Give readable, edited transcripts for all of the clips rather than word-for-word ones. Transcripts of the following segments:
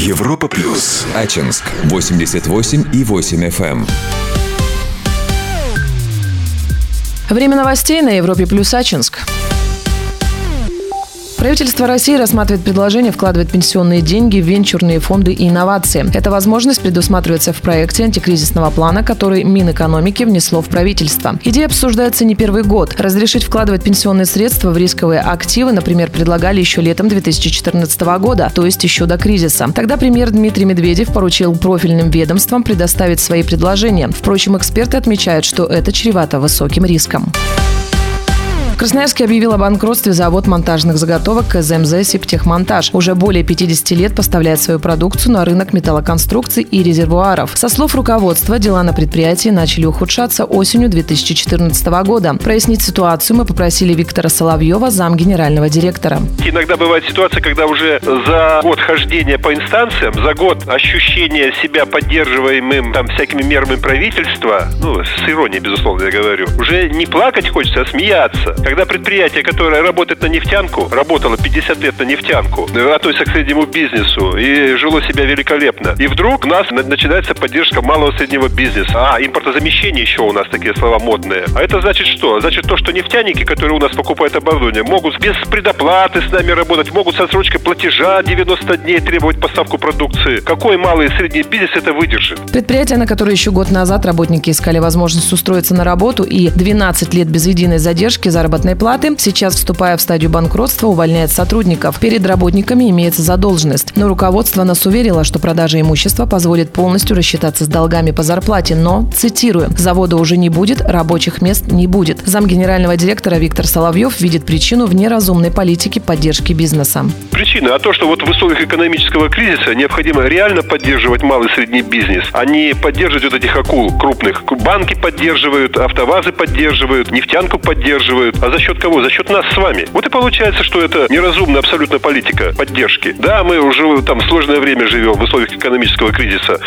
Европа плюс. Ачинск 88,8 FM. Время новостей на Европе плюс Ачинск. Правительство России рассматривает предложение вкладывать пенсионные деньги в венчурные фонды и инновации. Эта возможность предусматривается в проекте антикризисного плана, который Минэкономики внесло в правительство. Идея обсуждается не первый год. Разрешить вкладывать пенсионные средства в рисковые активы, например, предлагали еще летом 2014 года, то есть еще до кризиса. Тогда премьер Дмитрий Медведев поручил профильным ведомствам предоставить свои предложения. Впрочем, эксперты отмечают, что это чревато высоким риском. В Красноярске объявил о банкротстве завод монтажных заготовок КЗМЗ «Сибтехмонтаж». Уже более 50 лет поставляет свою продукцию на рынок металлоконструкций и резервуаров. Со слов руководства, дела на предприятии начали ухудшаться осенью 2014 года. Прояснить ситуацию мы попросили Виктора Соловьева, замгенерального директора. Иногда бывает ситуация, когда уже за год хождения по инстанциям, за год ощущения себя поддерживаемым всякими мерами правительства, с иронией, безусловно, я говорю, уже не плакать хочется, а смеяться. Когда предприятие, которое работает на нефтянку, работало 50 лет на нефтянку, относится к среднему бизнесу и жило себя великолепно. И вдруг у нас начинается поддержка малого и среднего бизнеса. Импортозамещение еще у нас такие слова модные. А это значит что? Значит то, что нефтяники, которые у нас покупают оборудование, могут без предоплаты с нами работать, могут с отсрочкой платежа 90 дней требовать поставку продукции. Какой малый и средний бизнес это выдержит? Предприятие, на которое еще год назад работники искали возможность устроиться на работу и 12 лет без единой задержки заработной платы, сейчас, вступая в стадию банкротства, увольняет сотрудников. Перед работниками имеется задолженность. Но руководство нас уверило, что продажа имущества позволит полностью рассчитаться с долгами по зарплате. Но, цитирую, завода уже не будет, рабочих мест не будет. Замгенерального директора Виктор Соловьев видит причину в неразумной политике поддержки бизнеса. Причина, то, что в условиях экономического кризиса необходимо реально поддерживать малый и средний бизнес, а не поддерживать этих акул крупных. Банки поддерживают, автовазы поддерживают, нефтянку поддерживают. А за счет кого? За счет нас с вами. Вот и получается, что это неразумная абсолютно политика поддержки. Да, мы уже в сложное время живем, в условиях экономического кризиса.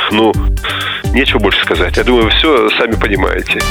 Нечего больше сказать. Я думаю, вы все сами понимаете.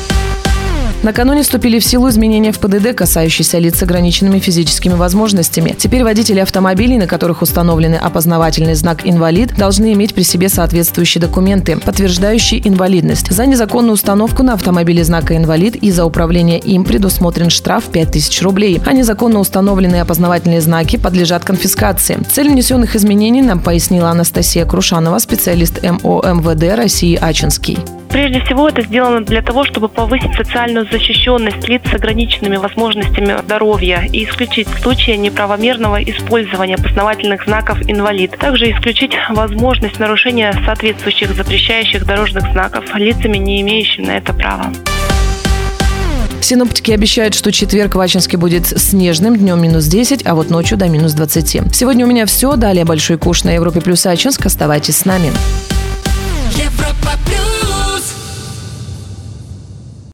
Накануне вступили в силу изменения в ПДД, касающиеся лиц с ограниченными физическими возможностями. Теперь водители автомобилей, на которых установлены опознавательный знак «Инвалид», должны иметь при себе соответствующие документы, подтверждающие инвалидность. За незаконную установку на автомобиле знака «Инвалид» и за управление им предусмотрен штраф 5000 рублей. А незаконно установленные опознавательные знаки подлежат конфискации. Цель внесенных изменений нам пояснила Анастасия Крушанова, специалист МО МВД России Ачинский. Прежде всего, это сделано для того, чтобы повысить социальную защищенность лиц с ограниченными возможностями здоровья и исключить случаи неправомерного использования опознавательных знаков «Инвалид». Также исключить возможность нарушения соответствующих запрещающих дорожных знаков лицами, не имеющими на это права. Синоптики обещают, что четверг в Ачинске будет снежным, днем -10, а вот ночью до -20. Сегодня у меня все. Далее большой куш на Европе плюс Ачинск. Оставайтесь с нами. Европа плюс.